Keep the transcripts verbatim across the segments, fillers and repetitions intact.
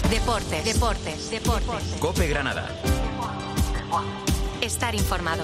Deportes, deportes, deportes. COPE Granada. Estar informado.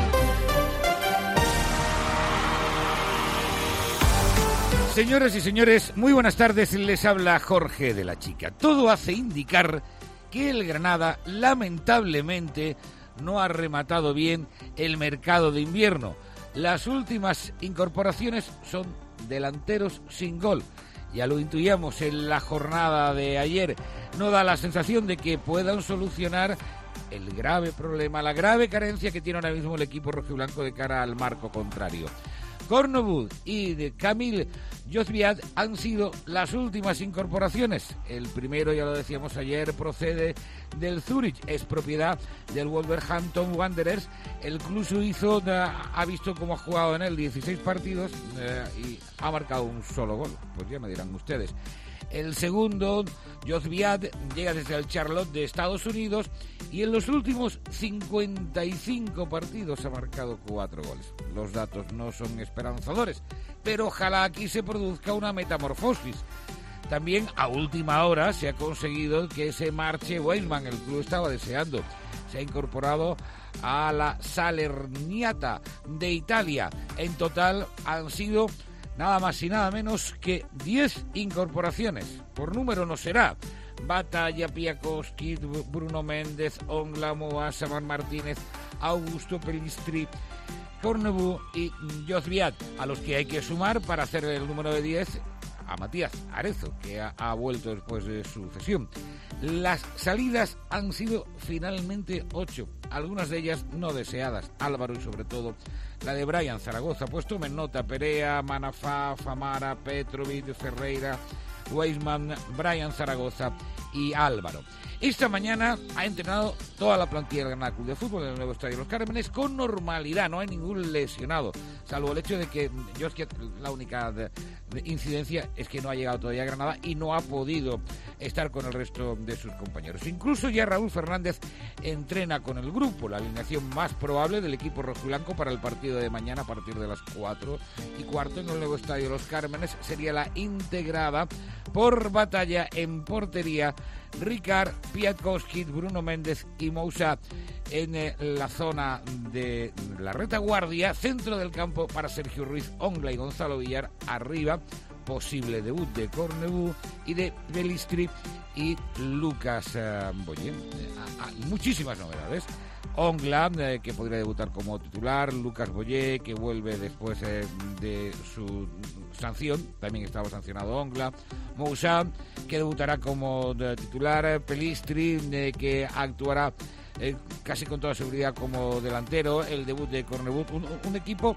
Señoras y señores, muy buenas tardes. Les habla Jorge de la Chica. Todo hace indicar que el Granada, lamentablemente, no ha rematado bien el mercado de invierno. Las últimas incorporaciones son delanteros sin gol. Ya lo intuíamos en la jornada de ayer. No da la sensación de que puedan solucionar el grave problema, la grave carencia que tiene ahora mismo el equipo rojiblanco de cara al marco contrario. Cornebud y de Kamil Jozviak han sido las últimas incorporaciones. El primero, ya lo decíamos ayer, procede del Zurich, es propiedad del Wolverhampton Wanderers. El club suizo ha visto cómo ha jugado en él dieciséis partidos eh, y ha marcado un solo gol. Pues ya me dirán ustedes. El segundo, Jozviak, llega desde el Charlotte de Estados Unidos y en los últimos cincuenta y cinco partidos ha marcado cuatro goles. Los datos no son esperanzadores, pero ojalá aquí se produzca una metamorfosis. También a última hora se ha conseguido que se marche Weissman, el club estaba deseando. Se ha incorporado a la Salernitana de Italia. En total han sido nada más y nada menos que diez incorporaciones. Por número no será. Batalla, Piakowski, Bruno Méndez, Ongla, Moa, Saman Martínez, Augusto Pelistri, Cornebud y Jozviak, a los que hay que sumar para hacer el número de diez a Matías Arezo, que ha, ha vuelto después de su cesión. Las salidas han sido finalmente ocho, algunas de ellas no deseadas. Álvaro y sobre todo la de Brian Zaragoza. Pues tomen nota: Perea, Manafá, Famara, Petrovic, Ferreira, Weissman, Brian Zaragoza y Álvaro. Esta mañana ha entrenado toda la plantilla del Granada Club de Fútbol en el nuevo Estadio Los Cármenes con normalidad, no hay ningún lesionado, salvo el hecho de que Jozviak, la única de, de incidencia es que no ha llegado todavía a Granada y no ha podido estar con el resto de sus compañeros. Incluso ya Raúl Fernández entrena con el grupo, la alineación más probable del equipo rojiblanco para el partido de mañana a partir de las cuatro y cuarto en el nuevo Estadio Los Cármenes. Sería la integrada por Batalla en portería, Ricard, Piatkowski, Bruno Méndez y Moussa en eh, la zona de la retaguardia, centro del campo para Sergio Ruiz, Ongla y Gonzalo Villar, arriba posible debut de Cornebud y de Pelistri y Lucas eh, Boye. Eh, ah, muchísimas novedades. Ongla, eh, que podría debutar como titular, Lucas Boye, que vuelve después eh, de su sanción, también estaba sancionado Ongla, Moussa, que debutará como de titular, Pelistri, eh, que actuará eh, casi con toda seguridad como delantero, el debut de Cornebud, un, un equipo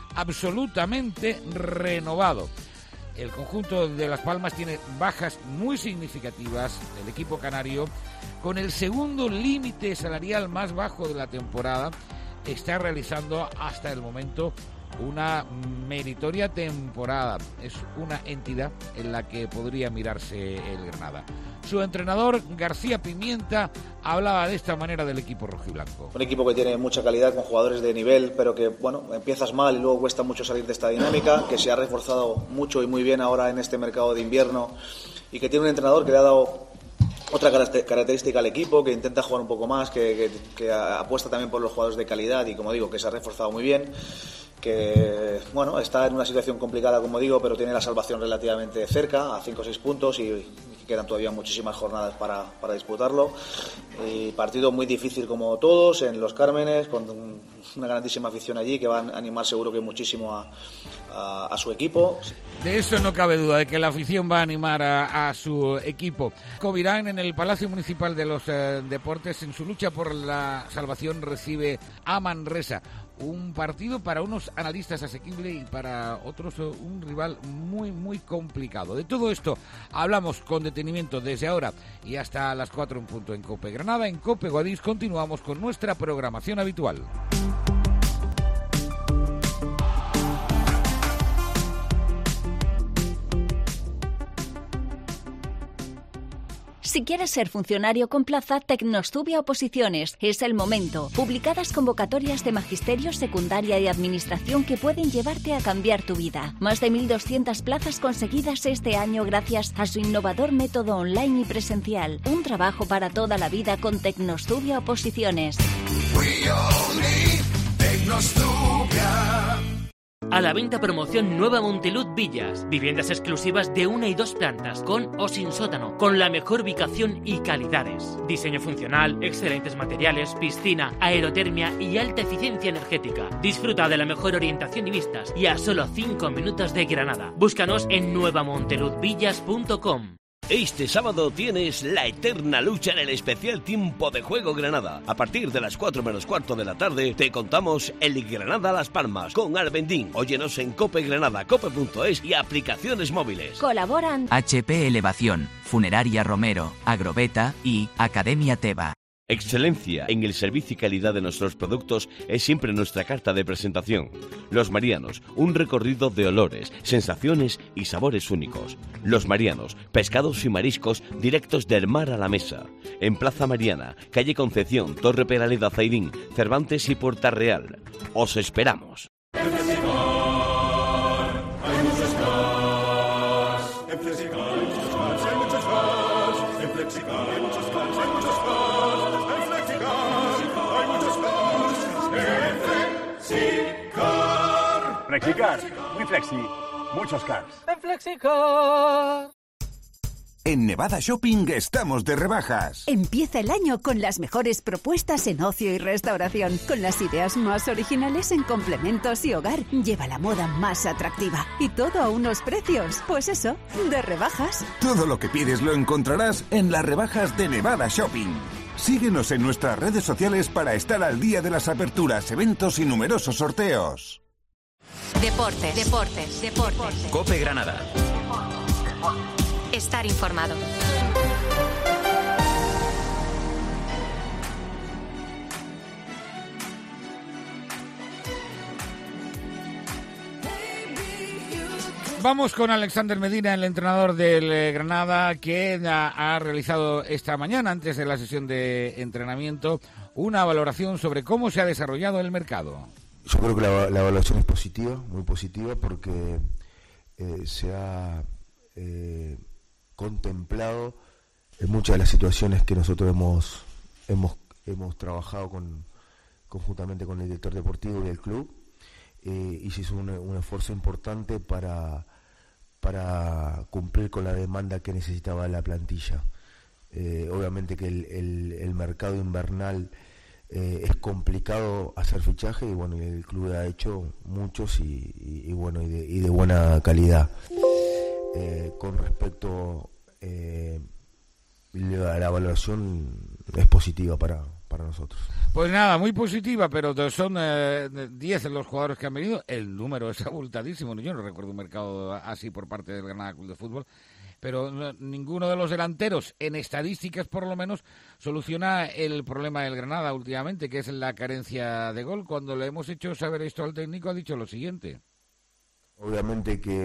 absolutamente renovado. El conjunto de Las Palmas tiene bajas muy significativas, el equipo canario, con el segundo límite salarial más bajo de la temporada, está realizando hasta el momento una meritoria temporada. Es una entidad en la que podría mirarse el Granada. Su entrenador, García Pimienta, hablaba de esta manera del equipo rojiblanco. Un equipo que tiene mucha calidad, con jugadores de nivel, pero que, bueno, empiezas mal y luego cuesta mucho salir de esta dinámica, que se ha reforzado mucho y muy bien ahora en este mercado de invierno y que tiene un entrenador que le ha dado otra característica al equipo, que intenta jugar un poco más, que, que, que apuesta también por los jugadores de calidad y, como digo, que se ha reforzado muy bien, que, bueno, está en una situación complicada, como digo, pero tiene la salvación relativamente cerca, a cinco o seis puntos y, y quedan todavía muchísimas jornadas para, para disputarlo. Y partido muy difícil como todos, en Los Cármenes, con una grandísima afición allí que va a animar seguro que muchísimo a, a, a su equipo. De eso no cabe duda, de que la afición va a animar a, a su equipo. Covirán, en el Palacio Municipal de los eh, Deportes, en su lucha por la salvación, recibe a Manresa. Un partido para unos analistas asequible y para otros un rival muy, muy complicado. De todo esto hablamos con detenimiento desde ahora y hasta las cuatro en punto en COPE Granada. En COPE Guadix continuamos con nuestra programación habitual. Si quieres ser funcionario con plaza, Tecnostubia Oposiciones. Es el momento. Publicadas convocatorias de magisterio, secundaria y administración que pueden llevarte a cambiar tu vida. Más de mil doscientas plazas conseguidas este año gracias a su innovador método online y presencial. Un trabajo para toda la vida con Tecnostubia Oposiciones. A la venta promoción Nueva Montelud Villas. Viviendas exclusivas de una y dos plantas, con o sin sótano, con la mejor ubicación y calidades. Diseño funcional, excelentes materiales, piscina, aerotermia y alta eficiencia energética. Disfruta de la mejor orientación y vistas y a solo cinco minutos de Granada. Búscanos en nueva montelud villas punto com. Este sábado tienes la eterna lucha en el especial Tiempo de Juego Granada. A partir de las cuatro menos cuarto de la tarde te contamos el Granada Las Palmas con Albendín. Óyenos en Cope Granada, cope punto es y aplicaciones móviles. Colaboran H P Elevación, Funeraria Romero, Agrobeta y Academia Teba. Excelencia en el servicio y calidad de nuestros productos es siempre nuestra carta de presentación. Los Marianos, un recorrido de olores, sensaciones y sabores únicos. Los Marianos, pescados y mariscos directos del mar a la mesa. En Plaza Mariana, calle Concepción, Torre Peraleda Zaidín, Cervantes y Puerta Real. Os esperamos. Flexicar, muy flexi, muchos cars. En Flexicar. En Nevada Shopping estamos de rebajas. Empieza el año con las mejores propuestas en ocio y restauración, con las ideas más originales en complementos y hogar. Lleva la moda más atractiva y todo a unos precios, pues eso, de rebajas. Todo lo que pides lo encontrarás en las rebajas de Nevada Shopping. Síguenos en nuestras redes sociales para estar al día de las aperturas, eventos y numerosos sorteos. Deportes, deportes, deportes. Cope Granada. Estar informado. Vamos con Alexander Medina, el entrenador del eh, Granada, que ha, ha realizado esta mañana, antes de la sesión de entrenamiento, una valoración sobre cómo se ha desarrollado el mercado. Yo creo que la, la evaluación es positiva, muy positiva, porque eh, se ha eh, contemplado en muchas de las situaciones que nosotros hemos hemos hemos trabajado con, conjuntamente con el director deportivo y el club, eh, y se hizo un, un esfuerzo importante para, para cumplir con la demanda que necesitaba la plantilla. Eh, obviamente que el, el, el mercado invernal Eh, es complicado hacer fichaje y bueno, el club ha hecho muchos y, y, y bueno y de, y de buena calidad. Eh, con respecto eh, la, la valoración es positiva para, para nosotros. Pues nada, muy positiva, pero son diez eh, los jugadores que han venido. El número es abultadísimo. Yo no recuerdo un mercado así por parte del Granada Club de Fútbol. Pero no, ninguno de los delanteros, en estadísticas por lo menos, soluciona el problema del Granada últimamente, que es la carencia de gol. Cuando le hemos hecho saber esto al técnico, ha dicho lo siguiente. Obviamente que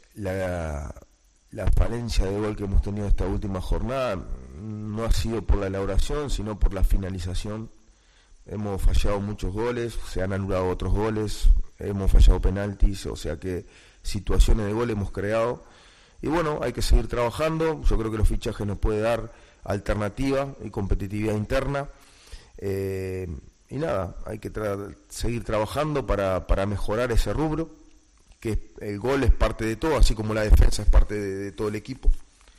la, la falencia de gol que hemos tenido esta última jornada no ha sido por la elaboración, sino por la finalización. Hemos fallado muchos goles, se han anulado otros goles, hemos fallado penaltis, o sea que situaciones de gol hemos creado. Y bueno, hay que seguir trabajando. Yo creo que los fichajes nos pueden dar alternativa y competitividad interna. Eh, y nada, hay que tra- seguir trabajando para, para mejorar ese rubro, que el gol es parte de todo, así como la defensa es parte de, de todo el equipo.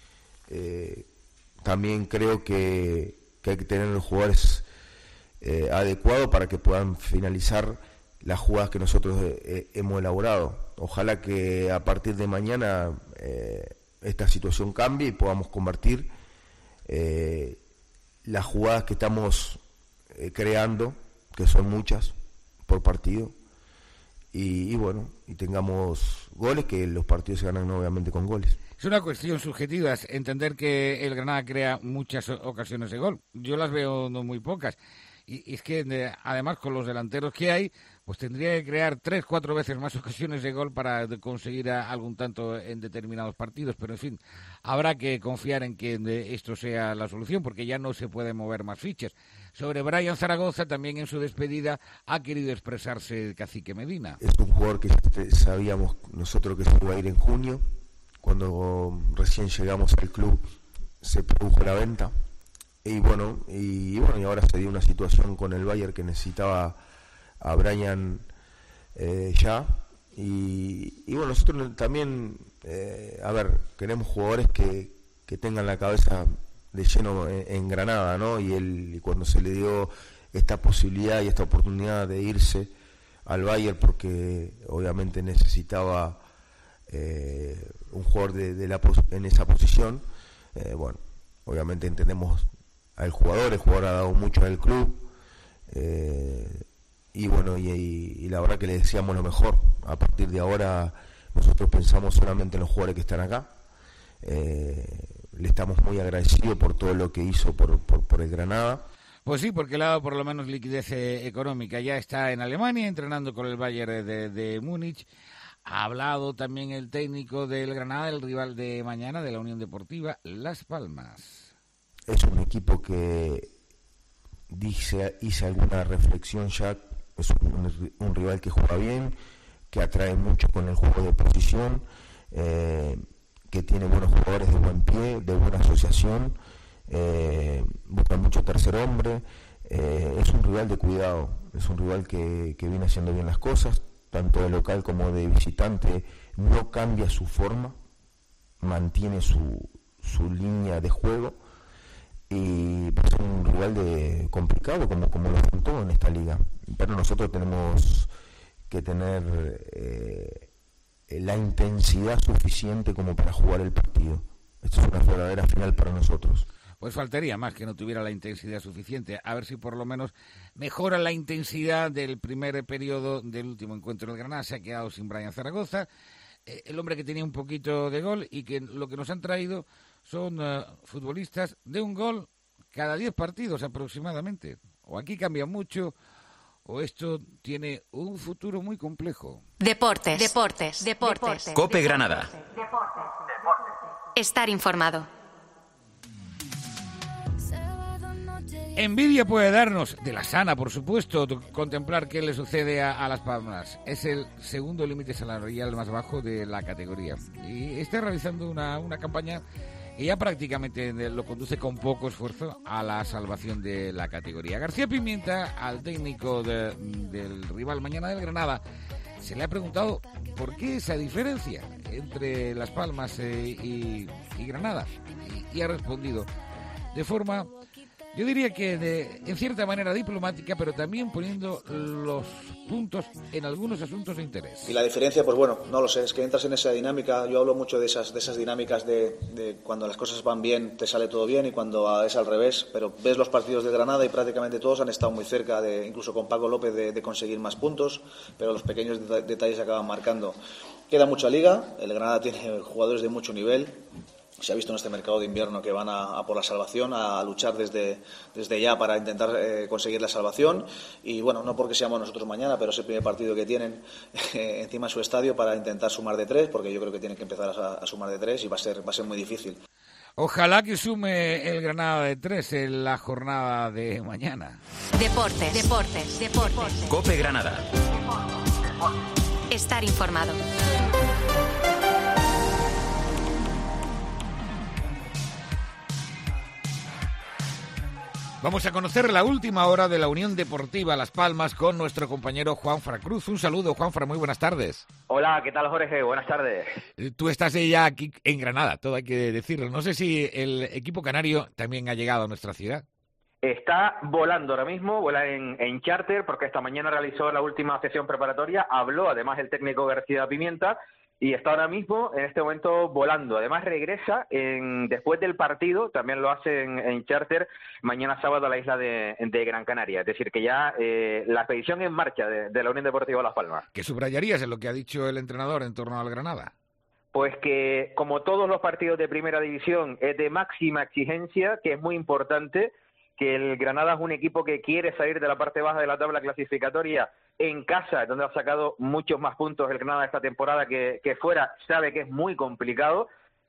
Eh, también creo que, que hay que tener los jugadores eh, adecuados para que puedan finalizar las jugadas que nosotros eh, hemos elaborado. Ojalá que a partir de mañana eh, esta situación cambie y podamos convertir eh, las jugadas que estamos eh, creando, que son muchas por partido, y, y bueno, y tengamos goles, que los partidos se ganan obviamente con goles. Es una cuestión subjetiva, es entender que el Granada crea muchas ocasiones de gol. Yo las veo no muy pocas. Y, y es que, de, además, con los delanteros que hay, pues tendría que crear tres, cuatro veces más ocasiones de gol para de conseguir a, algún tanto en determinados partidos. Pero, en fin, habrá que confiar en que de, esto sea la solución, porque ya no se pueden mover más fichas. Sobre Brian Zaragoza, también en su despedida ha querido expresarse el Cacique Medina. Es un jugador que sabíamos nosotros que se iba a ir en junio. Cuando recién llegamos al club se produjo la venta. Y bueno, y bueno, y ahora se dio una situación con el Bayern que necesitaba a Brian eh, ya. Y, y bueno, nosotros también, eh, a ver, queremos jugadores que, que tengan la cabeza de lleno en, en Granada, ¿no? Y, él, y cuando se le dio esta posibilidad y esta oportunidad de irse al Bayern, porque obviamente necesitaba eh, un jugador de, de la en esa posición, eh, bueno, obviamente entendemos al jugador, el jugador ha dado mucho al club, eh, y bueno, y, y, y la verdad que le deseamos lo mejor. A partir de ahora nosotros pensamos solamente en los jugadores que están acá. Eh, le estamos muy agradecidos por todo lo que hizo por, por, por el Granada. Pues sí, porque le ha dado por lo menos liquidez eh, económica. Ya está en Alemania entrenando con el Bayern de, de Múnich. Ha hablado también el técnico del Granada, el rival de mañana de la Unión Deportiva Las Palmas. Es un equipo que dice, hice alguna reflexión ya, es un, un rival que juega bien, que atrae mucho con el juego de posición, eh, que tiene buenos jugadores de buen pie, de buena asociación, eh, busca mucho tercer hombre, eh, es un rival de cuidado, es un rival que, que viene haciendo bien las cosas, tanto de local como de visitante, no cambia su forma, mantiene su, su línea de juego, y pues es un rival de complicado como, como lo son todos en esta liga, pero nosotros tenemos que tener eh, la intensidad suficiente como para jugar el partido. Esto es una verdadera final para nosotros. Pues faltaría más que no tuviera la intensidad suficiente. A ver si por lo menos mejora la intensidad del primer periodo del último encuentro del Granada. Se ha quedado sin Brian Zaragoza, eh, el hombre que tenía un poquito de gol, y que lo que nos han traído son uh, futbolistas de un gol cada diez partidos aproximadamente. O aquí cambia mucho, o esto tiene un futuro muy complejo. Deportes, deportes, deportes. Cope Granada. Deportes, deportes. Estar informado. Envidia puede darnos, de la sana por supuesto, contemplar qué le sucede a, a Las Palmas. Es el segundo límite salarial más bajo de la categoría. Y está realizando una, una campaña y ya prácticamente lo conduce con poco esfuerzo a la salvación de la categoría. García Pimienta, al técnico de, del rival mañana del Granada, se le ha preguntado por qué esa diferencia entre Las Palmas eh, y, y Granada, y, y ha respondido de forma, yo diría que de, en cierta manera diplomática, pero también poniendo los puntos en algunos asuntos de interés. Y la diferencia, pues bueno, no lo sé, es que entras en esa dinámica. Yo hablo mucho de esas, de esas dinámicas de, de cuando las cosas van bien, te sale todo bien, y cuando es al revés. Pero ves los partidos de Granada y prácticamente todos han estado muy cerca, de, incluso con Paco López, de, de conseguir más puntos, pero los pequeños detalles acaban marcando. Queda mucha liga, el Granada tiene jugadores de mucho nivel. Se ha visto en este mercado de invierno que van a, a por la salvación, a, a luchar desde, desde ya para intentar eh, conseguir la salvación. Y bueno, no porque seamos nosotros mañana, pero es el primer partido que tienen eh, encima de su estadio para intentar sumar de tres, porque yo creo que tienen que empezar a, a sumar de tres y va a ser, va a ser muy difícil. Ojalá que sume el Granada de tres en la jornada de mañana. Deportes, deportes, deportes. Cope Granada. Estar informado. Vamos a conocer la última hora de la Unión Deportiva Las Palmas con nuestro compañero Juanfran Cruz. Un saludo, Juanfran, muy buenas tardes. Hola, ¿qué tal, Jorge? Buenas tardes. Tú estás ya aquí en Granada, todo hay que decirlo. No sé si el equipo canario también ha llegado a nuestra ciudad. Está volando ahora mismo, vuela en, en charter, porque esta mañana realizó la última sesión preparatoria, habló además el técnico García Pimienta, y está ahora mismo, en este momento, volando. Además regresa en, después del partido, también lo hace en, en charter, mañana sábado a la isla de, de Gran Canaria. Es decir, que ya eh, la expedición en marcha de, de la Unión Deportiva Las Palmas. ¿Qué subrayarías en lo que ha dicho el entrenador en torno al Granada? Pues que, como todos los partidos de primera división, es de máxima exigencia, que es muy importante que el Granada es un equipo que quiere salir de la parte baja de la tabla clasificatoria en casa, donde ha sacado muchos más puntos el Granada esta temporada que, que fuera, sabe que es muy complicado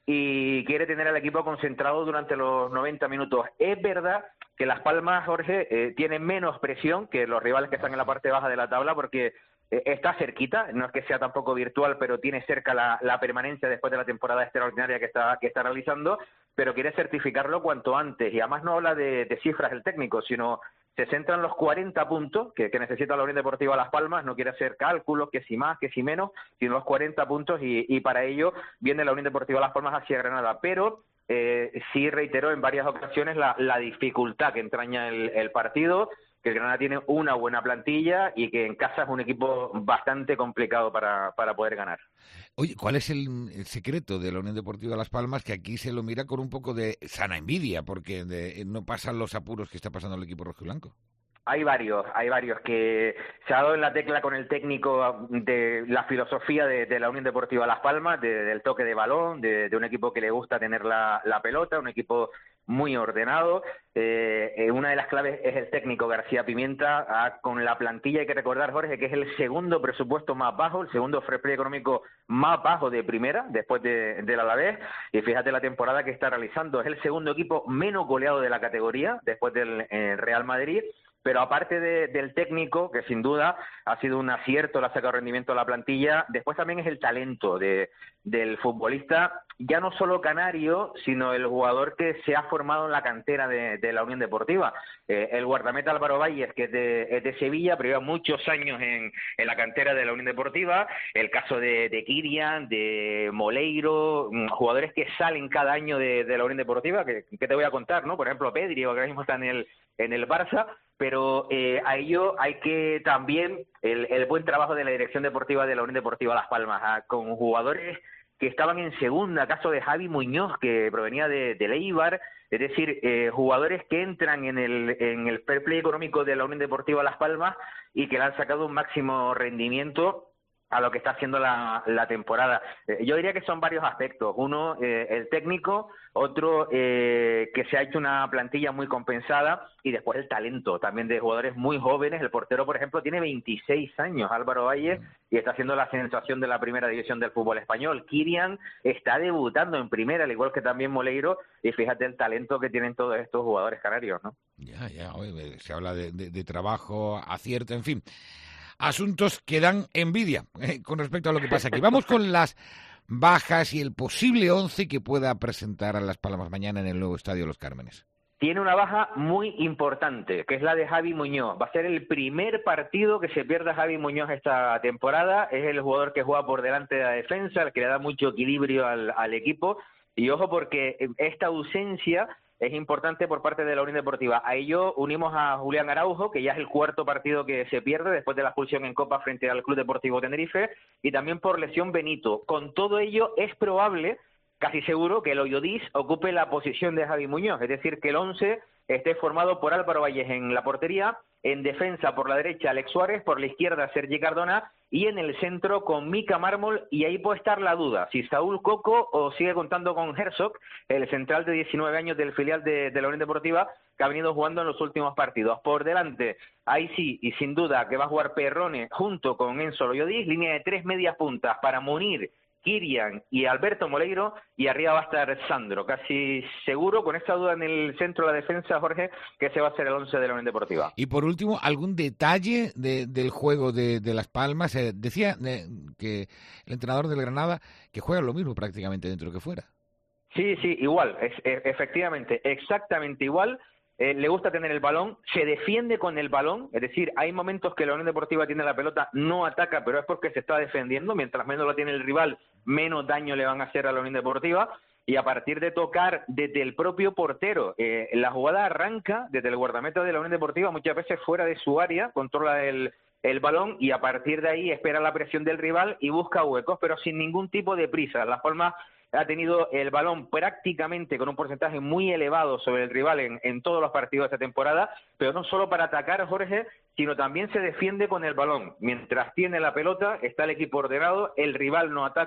y quiere tener al equipo concentrado durante los noventa minutos. Es verdad que Las Palmas, Jorge, eh, tiene menos presión que los rivales que están en la parte baja de la tabla porque eh, está cerquita, no es que sea tampoco virtual, pero tiene cerca la, la permanencia después de la temporada extraordinaria que está, que está realizando, pero quiere certificarlo cuanto antes. Y además no habla de, de cifras el técnico, sino se centra en los cuarenta puntos que, que necesita la Unión Deportiva Las Palmas, no quiere hacer cálculos, que si más, que si menos, sino los cuarenta puntos y, y para ello viene la Unión Deportiva Las Palmas hacia Granada. Pero eh, sí reiteró en varias ocasiones la, la dificultad que entraña el, el partido, que el Granada tiene una buena plantilla y que en casa es un equipo bastante complicado para, para poder ganar. Oye, ¿cuál es el, el secreto de la Unión Deportiva Las Palmas? Que aquí se lo mira con un poco de sana envidia, porque de, no pasan los apuros que está pasando el equipo rojiblanco. Hay varios, hay varios que se ha dado en la tecla con el técnico de la filosofía de, de la Unión Deportiva Las Palmas, de, del toque de balón, de, de un equipo que le gusta tener la, la pelota, un equipo muy ordenado. Eh, eh, una de las claves es el técnico García Pimienta, ah, con la plantilla hay que recordar, Jorge, que es el segundo presupuesto más bajo, el segundo fair play económico más bajo de primera, después de, del Alavés, y fíjate la temporada que está realizando, es el segundo equipo menos goleado de la categoría, después del eh, Real Madrid. Pero aparte de, del técnico, que sin duda ha sido un acierto, le ha sacado rendimiento a la plantilla, después también es el talento de, del futbolista, ya no solo canario, sino el jugador que se ha formado en la cantera de, de la Unión Deportiva. Eh, el guardameta Álvaro Valles, que es de, es de Sevilla, pero lleva muchos años en, en la cantera de la Unión Deportiva. El caso de, de Kirian, de Moleiro, jugadores que salen cada año de, de la Unión Deportiva, que, que te voy a contar, ¿no? Por ejemplo, Pedri, que ahora mismo está en el, en el Barça, pero eh, a ello hay que también el, el buen trabajo de la dirección deportiva de la Unión Deportiva Las Palmas, ¿eh? Con jugadores que estaban en segunda, caso de Javi Muñoz, que provenía de, de Eibar, es decir, eh, jugadores que entran en el, en el fair play económico de la Unión Deportiva Las Palmas y que le han sacado un máximo rendimiento a lo que está haciendo la, la temporada. Eh, yo diría que son varios aspectos. Uno, eh, el técnico, otro, eh, que se ha hecho una plantilla muy compensada, y después el talento también de jugadores muy jóvenes. El portero, por ejemplo, tiene veintiséis años, Álvaro Valles, y está haciendo la sensación de la primera división del fútbol español. Kirian está debutando en primera, al igual que también Moleiro, y fíjate el talento que tienen todos estos jugadores canarios, ¿no? Ya, ya, oye, se habla de, de, de trabajo, acierto, en fin. Asuntos que dan envidia eh, con respecto a lo que pasa aquí. Vamos con las bajas y el posible once que pueda presentar a Las Palmas mañana en el nuevo Estadio Los Cármenes. Tiene una baja muy importante, que es la de Javi Muñoz. Va a ser el primer partido que se pierda Javi Muñoz esta temporada. Es el jugador que juega por delante de la defensa, el que le da mucho equilibrio al, al equipo. Y ojo, porque esta ausencia es importante por parte de la Unión Deportiva. A ello unimos a Julián Araujo, que ya es el cuarto partido que se pierde después de la expulsión en Copa frente al Club Deportivo Tenerife, y también por lesión Benito. Con todo ello, es probable, casi seguro, que el Oyodis ocupe la posición de Javi Muñoz, es decir, que el once esté formado por Álvaro Valles en la portería, en defensa por la derecha Alex Suárez, por la izquierda Sergi Cardona, y en el centro con Mika Mármol, y ahí puede estar la duda, si Saúl Coco o sigue contando con Herzog, el central de diecinueve años del filial de, de la Unión Deportiva, que ha venido jugando en los últimos partidos. Por delante, ahí sí, y sin duda, que va a jugar Perrone junto con Enzo Loyodis, línea de tres medias puntas para Munir, Kirian y Alberto Moleiro, y arriba va a estar Sandro, casi seguro, con esa duda en el centro de la defensa, Jorge, que ese va a ser el once de la Unión Deportiva. Y por último, ¿algún detalle de, del juego de, de Las Palmas? Eh, decía eh, que el entrenador del Granada que juega lo mismo prácticamente dentro que fuera. Sí, sí, igual, es, es, efectivamente, exactamente igual. Eh, le gusta tener el balón, se defiende con el balón, es decir, hay momentos que la Unión Deportiva tiene la pelota, no ataca, pero es porque se está defendiendo, mientras menos la tiene el rival, menos daño le van a hacer a la Unión Deportiva, y a partir de tocar desde el propio portero, eh, la jugada arranca desde el guardameta de la Unión Deportiva, muchas veces fuera de su área, controla el, el balón, y a partir de ahí espera la presión del rival y busca huecos, pero sin ningún tipo de prisa. Las Palmas ha tenido el balón prácticamente con un porcentaje muy elevado sobre el rival en, en todos los partidos de esta temporada, pero no solo para atacar, Jorge, sino también se defiende con el balón. Mientras tiene la pelota, está el equipo ordenado, el rival no ataca,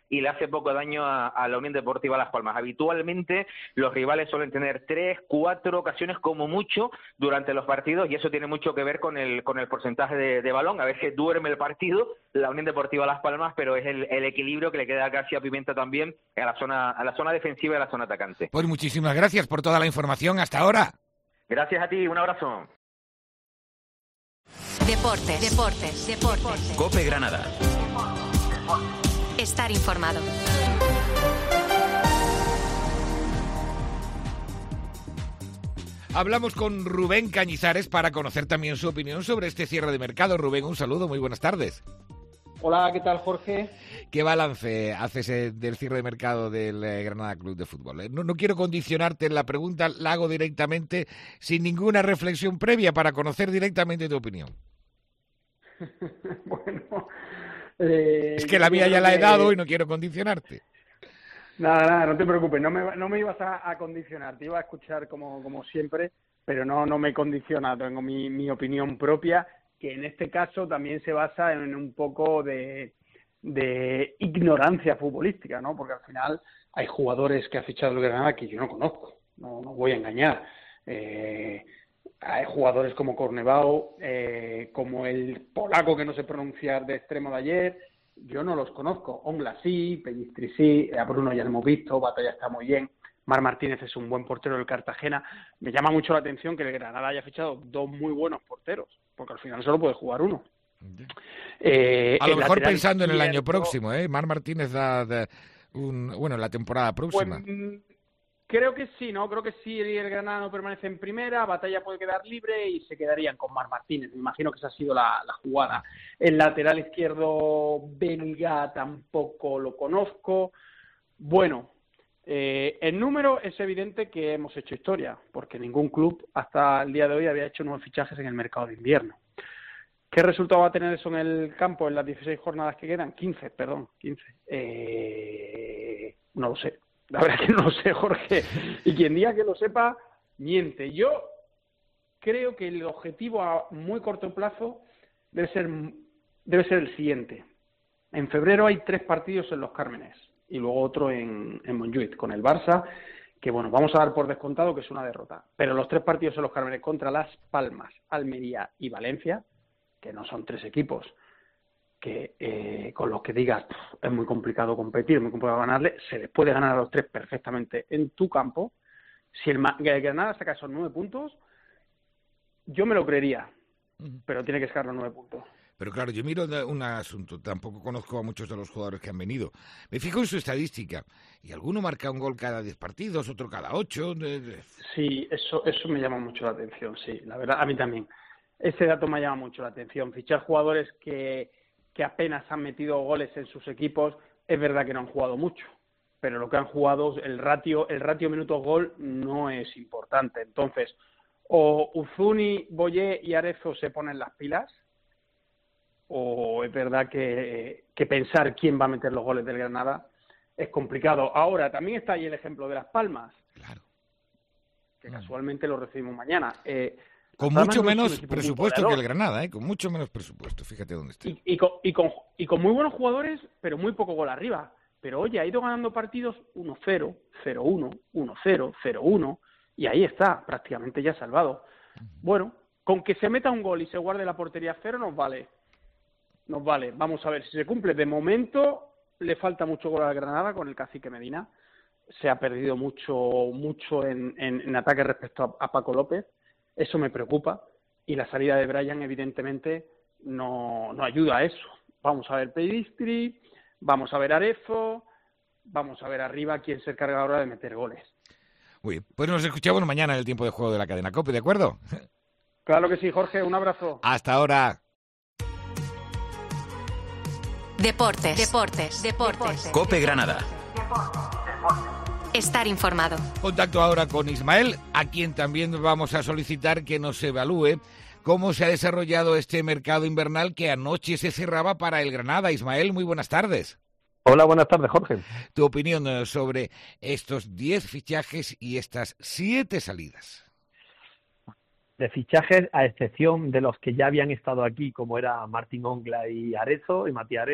y le hace poco daño a, a la Unión Deportiva Las Palmas. Habitualmente los rivales suelen tener tres, cuatro ocasiones como mucho durante los partidos, y eso tiene mucho que ver con el con el porcentaje de, de balón. A veces duerme el partido la Unión Deportiva Las Palmas, pero es el, el equilibrio que le queda casi a Pimienta también a la zona a la zona defensiva y a la zona atacante. Pues muchísimas gracias por toda la información hasta ahora. Gracias a ti, un abrazo. Deportes, deportes, deportes. COPE Granada. Estar informado. Hablamos con Rubén Cañizares para conocer también su opinión sobre este cierre de mercado. Rubén, un saludo, muy buenas tardes. Hola, ¿qué tal, Jorge? ¿Qué balance haces eh, del cierre de mercado del eh, Granada Club de Fútbol? Eh, no, no quiero condicionarte en la pregunta, la hago directamente, sin ninguna reflexión previa, para conocer directamente tu opinión. Bueno... Eh, es que la mía ya la he dado y no quiero condicionarte. Nada, nada, no te preocupes, no me, no me ibas a, a condicionar, te iba a escuchar como, como siempre, pero no, no me condiciona, tengo mi, mi opinión propia, que en este caso también se basa en un poco de, de ignorancia futbolística, ¿no? Porque al final hay jugadores que ha fichado el Granada que yo no conozco, no, no voy a engañar. Eh, hay jugadores como Cornebao, eh, como el polaco que no sé pronunciar de extremo de ayer, yo no los conozco. Ongla sí, Pellistri sí, a Bruno ya lo hemos visto, Batalla está muy bien, Mar Martínez es un buen portero del Cartagena. Me llama mucho la atención que el Granada haya fichado dos muy buenos porteros, porque al final solo puede jugar uno. Eh, a lo mejor pensando izquierdo, en el año próximo, ¿eh? Mar Martínez da, da un, bueno, la temporada próxima. Pues, creo que sí, ¿no? Creo que sí, el Granada no permanece en primera, Batalla puede quedar libre y se quedarían con Mar Martínez. Me imagino que esa ha sido la, la jugada. El lateral izquierdo belga tampoco lo conozco. Bueno, eh, el número es evidente que hemos hecho historia, porque ningún club hasta el día de hoy había hecho nuevos fichajes en el mercado de invierno. ¿Qué resultado va a tener eso en el campo en las dieciséis jornadas que quedan? quince, perdón, quince. Eh, no lo sé. La verdad es que no lo sé, Jorge. Y quien diga que lo sepa, miente. Yo creo que el objetivo a muy corto plazo debe ser, debe ser el siguiente. En febrero hay tres partidos en Los Cármenes y luego otro en, en Montjuïc con el Barça, que bueno, vamos a dar por descontado que es una derrota. Pero los tres partidos en Los Cármenes contra Las Palmas, Almería y Valencia, que no son tres equipos que eh, con los que digas es muy complicado competir, muy complicado ganarle, se les puede ganar a los tres perfectamente en tu campo. Si el, el Granada saca esos nueve puntos, yo me lo creería, pero tiene que sacar los nueve puntos. Pero claro, yo miro un asunto, tampoco conozco a muchos de los jugadores que han venido. Me fijo en su estadística, y alguno marca un gol cada diez partidos, otro cada ocho. Sí, eso, eso me llama mucho la atención, sí, la verdad, a mí también. Ese dato me llama mucho la atención. Fichar jugadores que... que apenas han metido goles en sus equipos, es verdad que no han jugado mucho, pero lo que han jugado, el ratio, el ratio minutos-gol no es importante. Entonces, o Uzuni, Boyé y Arezo se ponen las pilas, o es verdad que, que pensar quién va a meter los goles del Granada es complicado. Ahora, también está ahí el ejemplo de Las Palmas, claro, que casualmente lo recibimos mañana. Eh, Con mucho menos presupuesto que el Granada, ¿eh? Con mucho menos presupuesto, fíjate dónde está. Y, y, con, y, con, y con muy buenos jugadores, pero muy poco gol arriba. Pero oye, ha ido ganando partidos uno cero, cero uno, uno cero, cero uno, y ahí está, prácticamente ya salvado. Bueno, con que se meta un gol y se guarde la portería a cero nos vale. Nos vale. Vamos a ver si se cumple. De momento le falta mucho gol al Granada con el Cacique Medina. Se ha perdido mucho, mucho en, en, en ataque respecto a, a Paco López. Eso me preocupa, y la salida de Brian evidentemente no, no ayuda a eso. Vamos a ver Pellistri, vamos a ver Arezo, vamos a ver arriba quién se encarga ahora de meter goles. Muy bien, pues nos escuchamos mañana en el tiempo de juego de la cadena COPE, ¿de acuerdo? Claro que sí, Jorge, un abrazo. Hasta ahora. Deportes, deportes, deportes. COPE Granada. Estar informado. Contacto ahora con Ismael, a quien también vamos a solicitar que nos evalúe cómo se ha desarrollado este mercado invernal que anoche se cerraba para el Granada. Ismael, muy buenas tardes. Hola, buenas tardes, Jorge. Tu opinión sobre estos diez fichajes y estas siete salidas. De fichajes, a excepción de los que ya habían estado aquí, como era Martín Ongla y Arezo, y Matías Arezo,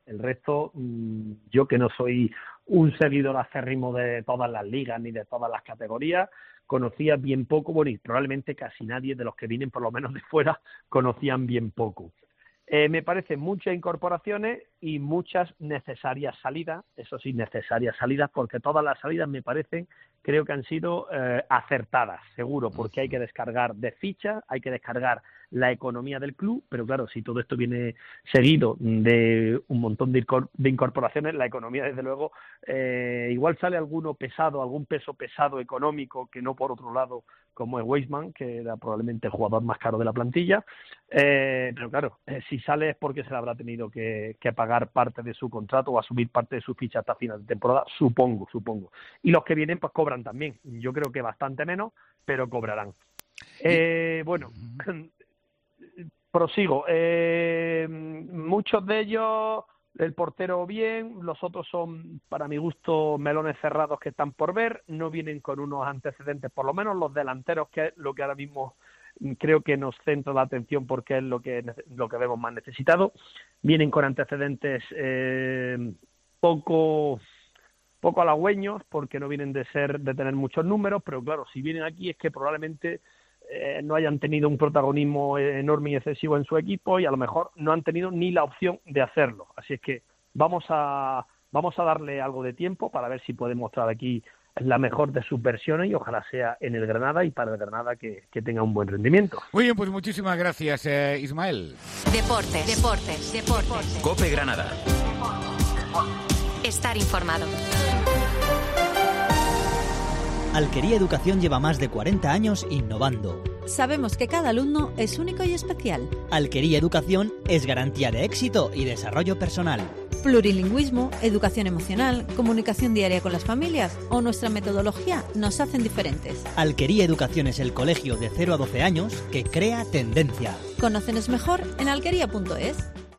El resto, mmm, yo que no soy un seguidor acérrimo de todas las ligas ni de todas las categorías, conocía bien poco, bueno, y probablemente casi nadie de los que vienen, por lo menos de fuera, conocían bien poco. Eh, me parecen muchas incorporaciones y muchas necesarias salidas, eso sí, necesarias salidas, porque todas las salidas me parecen, creo que han sido eh, acertadas, seguro, porque hay que descargar de fichas, hay que descargar la economía del club, pero claro, si todo esto viene seguido de un montón de, incor- de incorporaciones, la economía, desde luego, eh, igual sale alguno pesado, algún peso pesado económico, que no por otro lado, como es Weisman, que era probablemente el jugador más caro de la plantilla, eh, pero claro, eh, si sale es porque se le habrá tenido que, que pagar parte de su contrato o asumir parte de su ficha hasta final de temporada, supongo, supongo. Y los que vienen pues cobran también, yo creo que bastante menos, pero cobrarán. Eh, bueno, prosigo. Eh, muchos de ellos, el portero bien, los otros son, para mi gusto, melones cerrados que están por ver, no vienen con unos antecedentes, por lo menos los delanteros, que es lo que ahora mismo creo que nos centra la atención porque es lo que lo que vemos más necesitado. Vienen con antecedentes eh, poco poco halagüeños, porque no vienen de ser de tener muchos números, pero claro, si vienen aquí es que probablemente eh, no hayan tenido un protagonismo enorme y excesivo en su equipo y a lo mejor no han tenido ni la opción de hacerlo. Así es que vamos a vamos a darle algo de tiempo para ver si puede mostrar aquí la mejor de sus versiones y ojalá sea en el Granada y para el Granada que, que tenga un buen rendimiento. Muy bien, pues muchísimas gracias, eh, Ismael. Deportes, deportes, deportes. Cope Granada. Estar informado. Alquería Educación lleva más de cuarenta años innovando. Sabemos que cada alumno es único y especial. Alquería Educación es garantía de éxito y desarrollo personal. Plurilingüismo, educación emocional, comunicación diaria con las familias o nuestra metodología nos hacen diferentes. Alquería Educación es el colegio de cero a doce años que crea tendencia. Conócenos mejor en alquería punto es.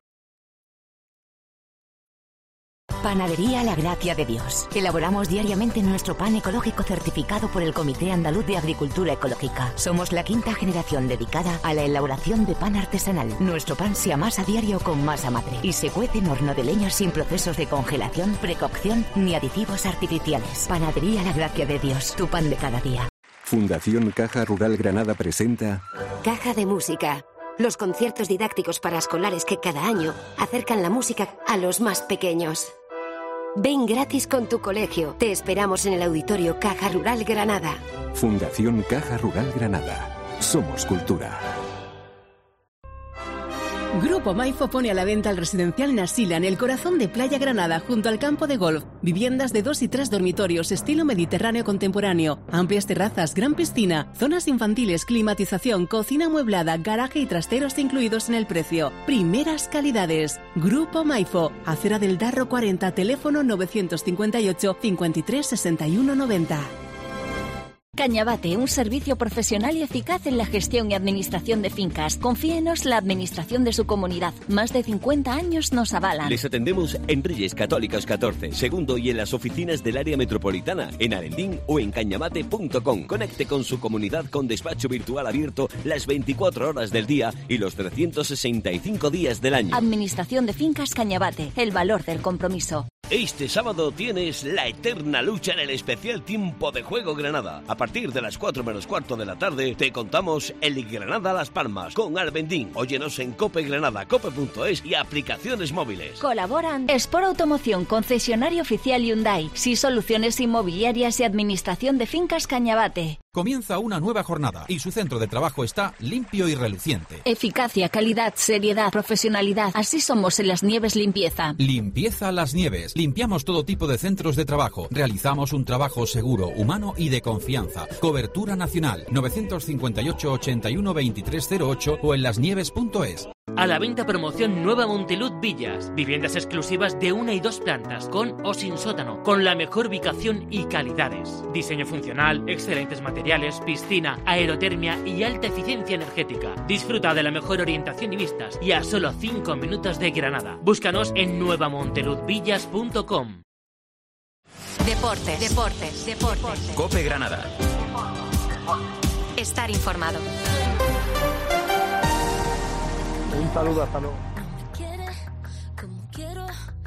Panadería La Gracia de Dios. Elaboramos diariamente nuestro pan ecológico certificado por el Comité Andaluz de Agricultura Ecológica. Somos la quinta generación dedicada a la elaboración de pan artesanal. Nuestro pan se amasa a diario con masa madre y se cuece en horno de leña sin procesos de congelación, precocción ni aditivos artificiales. Panadería La Gracia de Dios, tu pan de cada día. Fundación Caja Rural Granada presenta Caja de Música. Los conciertos didácticos para escolares que cada año acercan la música a los más pequeños. Ven gratis con tu colegio. Te esperamos en el Auditorio Caja Rural Granada. Fundación Caja Rural Granada. Somos cultura. Grupo Maifo pone a la venta el residencial Nasila en el corazón de Playa Granada, junto al campo de golf. Viviendas de dos y tres dormitorios, estilo mediterráneo contemporáneo. Amplias terrazas, gran piscina, zonas infantiles, climatización, cocina amueblada, garaje y trasteros incluidos en el precio. Primeras calidades. Grupo Maifo, Acera del Darro cuarenta, teléfono novecientos cincuenta y ocho, cincuenta y tres, sesenta y uno, noventa. Cañabate, un servicio profesional y eficaz en la gestión y administración de fincas. Confíenos la administración de su comunidad. Más de cincuenta años nos avalan. Les atendemos en Reyes Católicos catorce, segundo y en las oficinas del área metropolitana, en Arendín o en cañabate punto com. Conecte con su comunidad con despacho virtual abierto las veinticuatro horas del día y los trescientos sesenta y cinco días del año. Administración de fincas Cañabate, el valor del compromiso. Este sábado tienes la eterna lucha en el especial Tiempo de Juego Granada. A partir de las cuatro menos cuarto de la tarde te contamos el Granada Las Palmas con Albendín. Óyenos en Cope Granada, cope punto es y aplicaciones móviles. Colaboran Sport Automoción, concesionario oficial Hyundai, SI Soluciones Inmobiliarias y Administración de Fincas Cañabate. Comienza una nueva jornada y su centro de trabajo está limpio y reluciente. Eficacia, calidad, seriedad, profesionalidad. Así somos en Las Nieves Limpieza. Limpieza Las Nieves. Limpiamos todo tipo de centros de trabajo. Realizamos un trabajo seguro, humano y de confianza. Cobertura nacional. novecientos cincuenta y ocho, ochenta y uno, veintitrés cero ocho o en lasnieves punto es. A la venta promoción Nueva Montelud Villas. Viviendas exclusivas de una y dos plantas, con o sin sótano, con la mejor ubicación y calidades. Diseño funcional, excelentes materiales, piscina, aerotermia y alta eficiencia energética. Disfruta de la mejor orientación y vistas y a solo cinco minutos de Granada. Búscanos en nueva montelud villas punto com. Deportes, deportes, deportes. Cope Granada. Estar informado. Un saludo, hasta luego. Como quiero,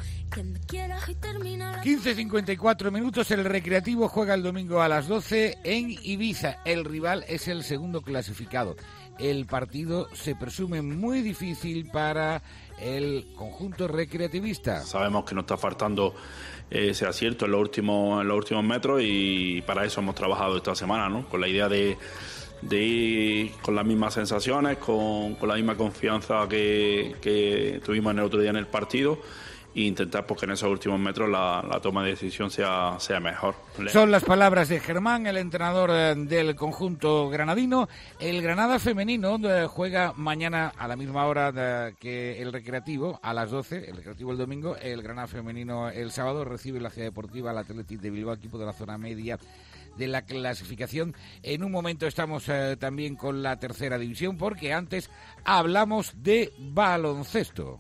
quince cincuenta y cuatro minutos, el Recreativo juega el domingo a las doce en Ibiza. El rival es el segundo clasificado. El partido se presume muy difícil para el conjunto recreativista. Sabemos que nos está faltando ese acierto en los últimos, en los últimos metros y para eso hemos trabajado esta semana, ¿no? Con la idea de, de ir con las mismas sensaciones, con, con la misma confianza que, que tuvimos en el otro día en el partido, e intentar pues, que en esos últimos metros la, la toma de decisión sea, sea mejor. Son las palabras de Germán, el entrenador eh, del conjunto granadino. El Granada femenino eh, juega mañana a la misma hora de, que el Recreativo, a las doce, el Recreativo el domingo, el Granada femenino el sábado recibe la Ciudad Deportiva al Athletic de Bilbao, equipo de la zona media de la clasificación. En un momento estamos eh, también con la tercera división, porque antes hablamos de baloncesto.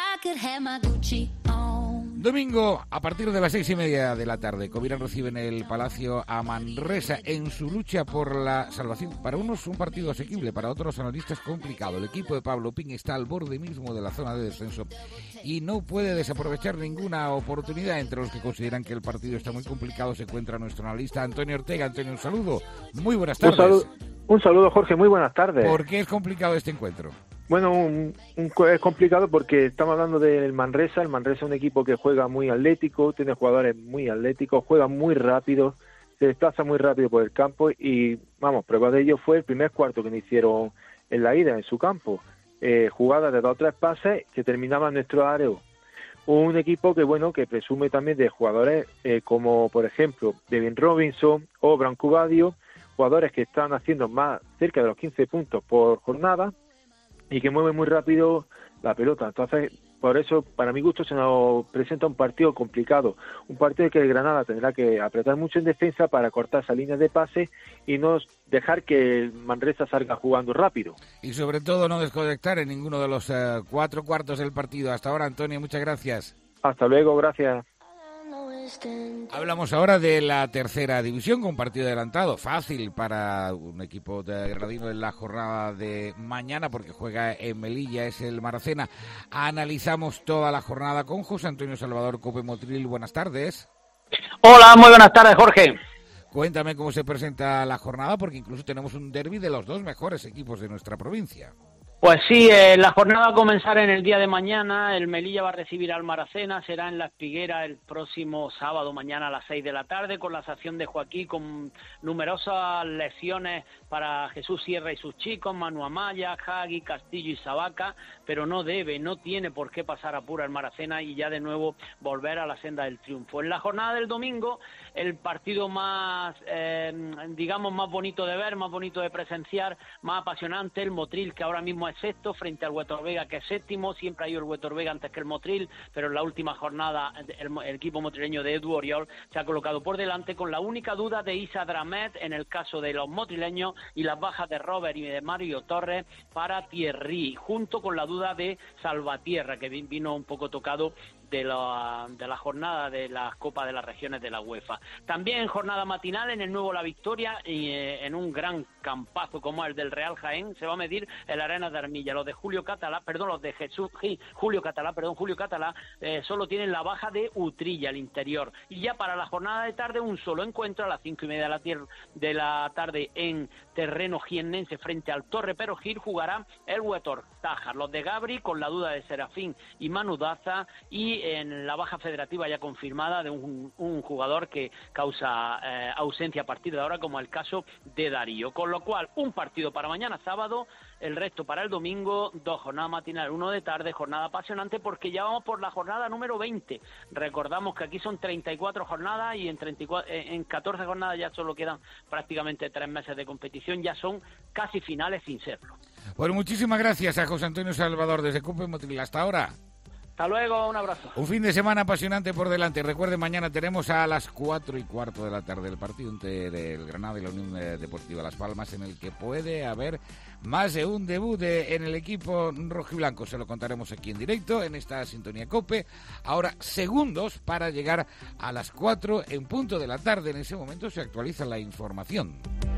Domingo, a partir de las seis y media de la tarde, Covirán recibe en el Palacio a Manresa en su lucha por la salvación. Para unos un partido asequible, para otros analistas complicado. El equipo de Pablo Pin está al borde mismo de la zona de descenso y no puede desaprovechar ninguna oportunidad. Entre los que consideran que el partido está muy complicado se encuentra nuestro analista Antonio Ortega. Antonio, un saludo. Muy buenas tardes. Un saludo, un saludo Jorge, muy buenas tardes. ¿Por qué es complicado este encuentro? Bueno, un, un, es complicado porque estamos hablando del Manresa. El Manresa es un equipo que juega muy atlético, tiene jugadores muy atléticos, juega muy rápido, se desplaza muy rápido por el campo y, vamos, prueba de ello fue el primer cuarto que me hicieron en la ida, en su campo. Eh, jugadas de dos o tres pases que terminaban nuestro areo. Un equipo que, bueno, que presume también de jugadores eh, como, por ejemplo, Devin Robinson o Branco Badio, jugadores que están haciendo más cerca de los quince puntos por jornada y que mueve muy rápido la pelota. Entonces, por eso, para mi gusto, se nos presenta un partido complicado. Un partido en que el Granada tendrá que apretar mucho en defensa para cortar esa línea de pase y no dejar que el Manresa salga jugando rápido. Y sobre todo no desconectar en ninguno de los uh, cuatro cuartos del partido. Hasta ahora, Antonio, muchas gracias. Hasta luego, gracias. Hablamos ahora de la tercera división, con partido adelantado, fácil para un equipo de granadino en la jornada de mañana, porque juega en Melilla, es el Maracena. Analizamos toda la jornada con José Antonio Salvador Cope Motril. Buenas tardes. Hola, muy buenas tardes, Jorge. Cuéntame cómo se presenta la jornada, porque incluso tenemos un derbi de los dos mejores equipos de nuestra provincia. Pues sí, eh, la jornada va a comenzar en el día de mañana. El Melilla va a recibir al Maracena, será en La Espiguera el próximo sábado, mañana a las seis de la tarde, con la sanción de Joaquín, con numerosas lesiones para Jesús Sierra y sus chicos, Manu Amaya, Jagui, Castillo y Sabaca, pero no debe, no tiene por qué pasar apuro el Maracena y ya de nuevo volver a la senda del triunfo. En la jornada del domingo, el partido más, eh, digamos, más bonito de ver, más bonito de presenciar, más apasionante, el Motril, que ahora mismo es sexto, frente al Huetor Vega, que es séptimo. Siempre ha ido el Huetor Vega antes que el Motril, pero en la última jornada el, el equipo motrileño de Edu Oriol se ha colocado por delante, con la única duda de Isa Dramet en el caso de los motrileños y las bajas de Robert y de Mario Torres para Thierry, junto con la duda de Salvatierra, que vino un poco tocado de la, de la jornada de las Copas de las Regiones de la UEFA. También jornada matinal en el nuevo La Victoria, y eh, en un gran campazo como el del Real Jaén se va a medir en la Arena de Armilla. Los de Julio Catalá, perdón, los de Jesús sí, Julio Catalá, perdón, Julio Catalá eh, solo tienen la baja de Utrilla al interior. Y ya para la jornada de tarde, un solo encuentro a las cinco y media de la, tier- de la tarde en terreno jiennense frente al Torre Perogil jugará el Huetor Tájar. Los de Gabri con la duda de Serafín y Manu Daza, y en la baja federativa ya confirmada de un, un jugador que causa eh, ausencia a partir de ahora, como el caso de Darío. Con lo cual, un partido para mañana sábado, el resto para el domingo, dos jornadas matinales, uno de tarde, jornada apasionante, porque ya vamos por la jornada número veinte. Recordamos que aquí son treinta y cuatro jornadas y en, treinta y cuatro, en catorce jornadas ya solo quedan prácticamente tres meses de competición, ya son casi finales sin serlo. Bueno, muchísimas gracias a José Antonio Salvador desde Cope Motril. Hasta ahora. Hasta luego, un abrazo. Un fin de semana apasionante por delante. Recuerden, mañana tenemos a las cuatro y cuarto de la tarde el partido entre el Granada y la Unión Deportiva Las Palmas, en el que puede haber más de un debut de, en el equipo rojiblanco. Se lo contaremos aquí en directo, en esta sintonía COPE. Ahora, segundos para llegar a las cuatro en punto de la tarde. En ese momento se actualiza la información.